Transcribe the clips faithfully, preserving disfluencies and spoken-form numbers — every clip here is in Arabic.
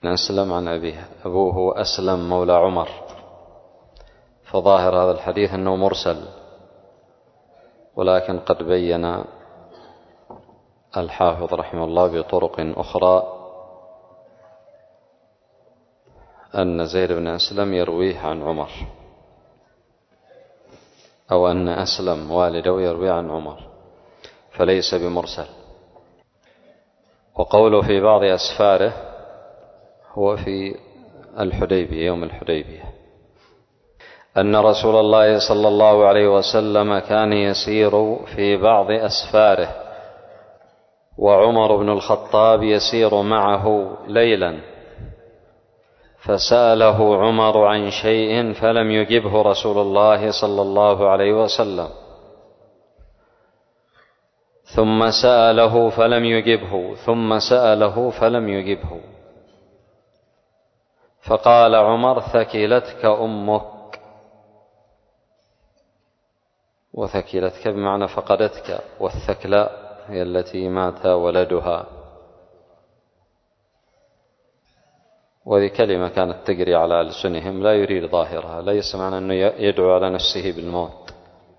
بن أسلم عن أبيه، أبوه أسلم مولى عمر، فظاهر هذا الحديث أنه مرسل، ولكن قد بين الحافظ رحمه الله بطرق أخرى أن زيد بن أسلم يرويه عن عمر، أو أن أسلم والده يروي عن عمر، فليس بمرسل. وقوله في بعض أسفاره هو في الحديبية، يوم الحديبية، أن رسول الله صلى الله عليه وسلم كان يسير في بعض أسفاره، وعمر بن الخطاب يسير معه ليلا، فسأله عمر عن شيء فلم يجبه رسول الله صلى الله عليه وسلم، ثم سأله فلم يجبه، ثم سأله فلم يجبه، فقال عمر: ثكلتك أمك. وثكلتك بمعنى فقدتك، والثكلاء هي التي مات ولدها، وهذه كلمة كانت تجري على ألسنهم لا يريد ظاهرها، ليس معنى أنه يدعو على نفسه بالموت،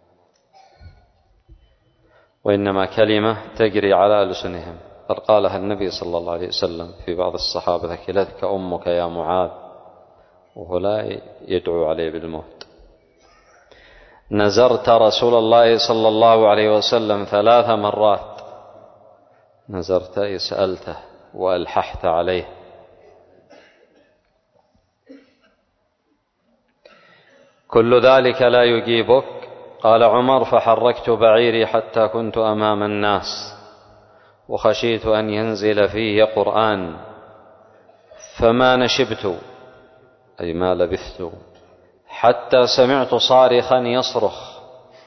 وإنما كلمة تجري على ألسنهم، قد قالها النبي صلى الله عليه وسلم في بعض الصحابة: ثكلتك أمك يا معاذ، وهو لا يدعو عليه بالموت. نزرت رسول الله صلى الله عليه وسلم ثلاث مرات، نزرت سألته وألححت عليه. كل ذلك لا يجيبك؟ قال عمر: فحركت بعيري حتى كنت أمام الناس، وخشيت أن ينزل فيه قرآن، فما نشبت، أي ما لبثت، حتى سمعت صارخا يصرخ.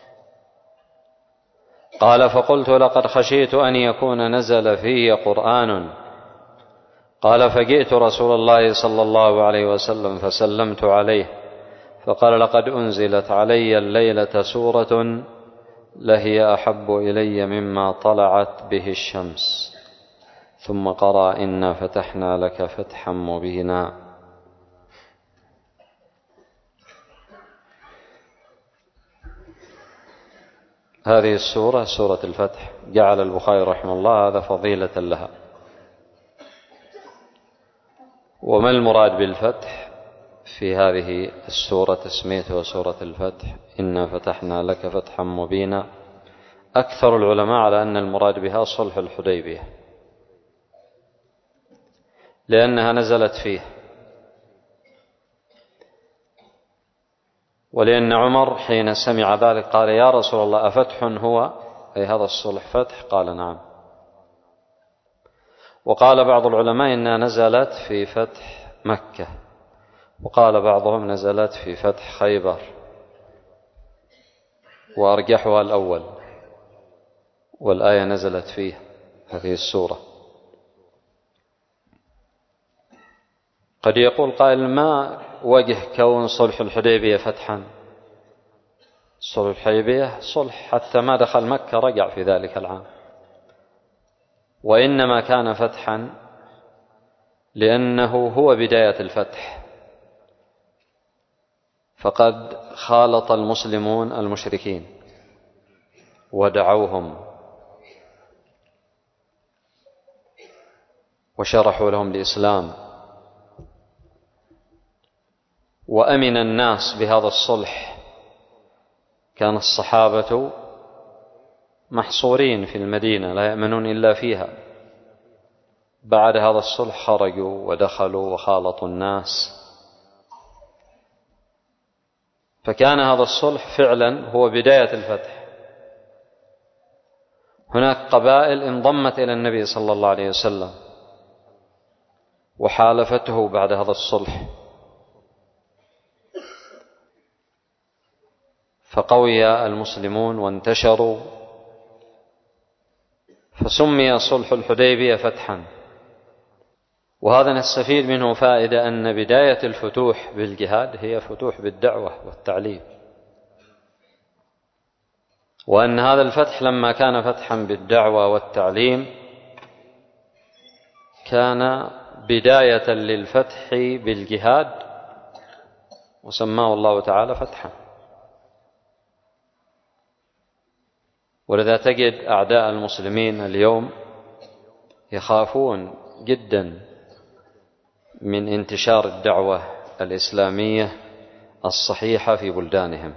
قال: فقلت: لقد خشيت أن يكون نزل فيه قرآن. قال: فجئت رسول الله صلى الله عليه وسلم فسلمت عليه، فقال: لقد أنزلت علي الليلة سورة لهي أحب إلي مما طلعت به الشمس. ثم قرأ: إنا فتحنا لك فتحا مبينا. هذه السورة سورة الفتح، جعل البخاري رحمه الله هذا فضيلة لها. وما المراد بالفتح في هذه السورة؟ تسميتها سورة الفتح، إنا فتحنا لك فتحا مبينا. أكثر العلماء على أن المراد بها صلح الحديبية، لأنها نزلت فيه، ولأن عمر حين سمع ذلك قال: يا رسول الله، أفتح هو؟ أي هذا الصلح فتح؟ قال: نعم. وقال بعض العلماء إنها نزلت في فتح مكة، وقال بعضهم نزلت في فتح خيبر، وأرجحها الأول، والآية نزلت فيه هذه السورة. قد يقول قائل: ما وجه كون صلح الحديبية فتحا؟ صلح الحديبية صلح حتى ما دخل مكة رجع في ذلك العام، وإنما كان فتحا لأنه هو بداية الفتح، فقد خالط المسلمون المشركين ودعوهم وشرحوا لهم الإسلام، وأمن الناس بهذا الصلح. كان الصحابة محصورين في المدينة لا يأمنون إلا فيها، بعد هذا الصلح خرجوا ودخلوا وخالطوا الناس، فكان هذا الصلح فعلا هو بداية الفتح. هناك قبائل انضمت إلى النبي صلى الله عليه وسلم وحالفته بعد هذا الصلح، فقوي المسلمون وانتشروا، فسمي صلح الحديبية فتحا. وهذا نستفيد منه فائدة أن بداية الفتوح بالجهاد هي فتوح بالدعوة والتعليم، وأن هذا الفتح لما كان فتحا بالدعوة والتعليم كان بداية للفتح بالجهاد وسماه الله تعالى فتحا. ولذا تجد أعداء المسلمين اليوم يخافون جدا من انتشار الدعوة الإسلامية الصحيحة في بلدانهم،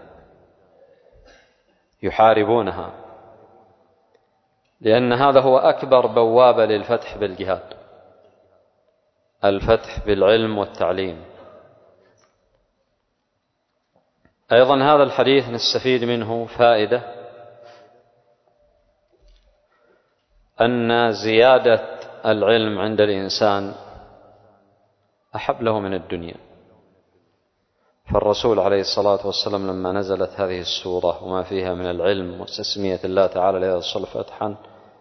يحاربونها، لأن هذا هو أكبر بوابة للفتح بالجهاد، الفتح بالعلم والتعليم. أيضا هذا الحديث نستفيد منه فائدة أن زيادة العلم عند الإنسان أحب له من الدنيا. فالرسول عليه الصلاة والسلام لما نزلت هذه السورة وما فيها من العلم وتسمية الله تعالى لهذا الصلح فتحا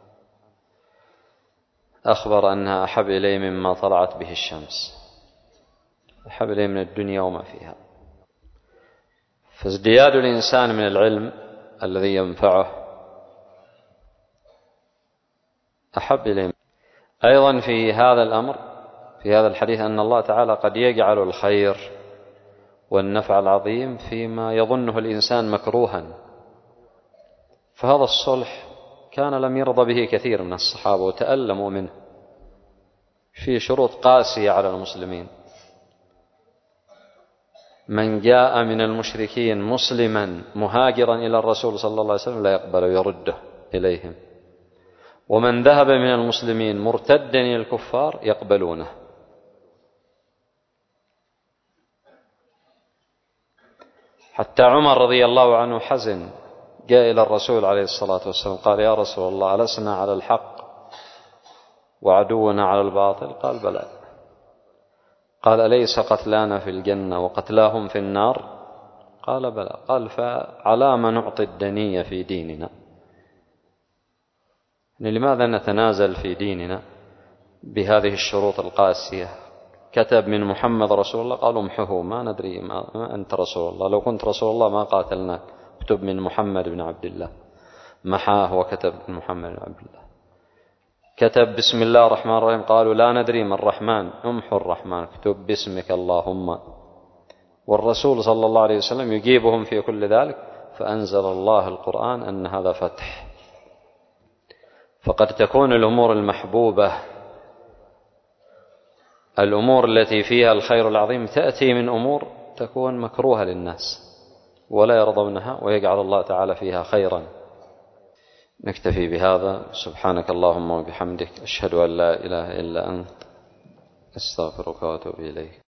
أخبر أنها أحب إليه مما طلعت به الشمس، أحب إليه من الدنيا وما فيها. فازدياد الإنسان من العلم الذي ينفعه أحب إليه. أيضا في هذا الأمر، في هذا الحديث، أن الله تعالى قد يجعل الخير والنفع العظيم فيما يظنه الإنسان مكروها. فهذا الصلح كان لم يرضى به كثير من الصحابة وتألموا منه، في شروط قاسية على المسلمين. من جاء من المشركين مسلما مهاجرا إلى الرسول صلى الله عليه وسلم لا يقبل ويرده إليهم، ومن ذهب من المسلمين مرتدا إلى الكفار يقبلونه. حتى عمر رضي الله عنه حزن، جاء إلى الرسول عليه الصلاة والسلام قال: يا رسول الله، ألسنا على الحق وعدونا على الباطل؟ قال: بلى. قال: أليس قتلانا في الجنة وقتلاهم في النار؟ قال: بلى. قال: فعلى ما نعطي الدنية في ديننا؟ لماذا نتنازل في ديننا بهذه الشروط القاسية؟ كتب من محمد رسول الله، قالوا امحه، ما ندري ما أنت رسول الله، لو كنت رسول الله ما قاتلناك. اكتب من محمد بن عبد الله، محاه وكتب من محمد بن عبد الله. كتب بسم الله الرحمن الرحيم، قالوا لا ندري ما الرحمن، امحو الرحمن، اكتب باسمك اللهم. والرسول صلى الله عليه وسلم يجيبهم في كل ذلك، فأنزل الله القرآن أن هذا فتح. فقد تكون الأمور المحبوبة، الأمور التي فيها الخير العظيم، تأتي من أمور تكون مكروهة للناس ولا يرضونها، ويجعل الله تعالى فيها خيرا. نكتفي بهذا. سبحانك اللهم وبحمدك، أشهد أن لا إله إلا أنت، أستغفرك وأتوب إليك.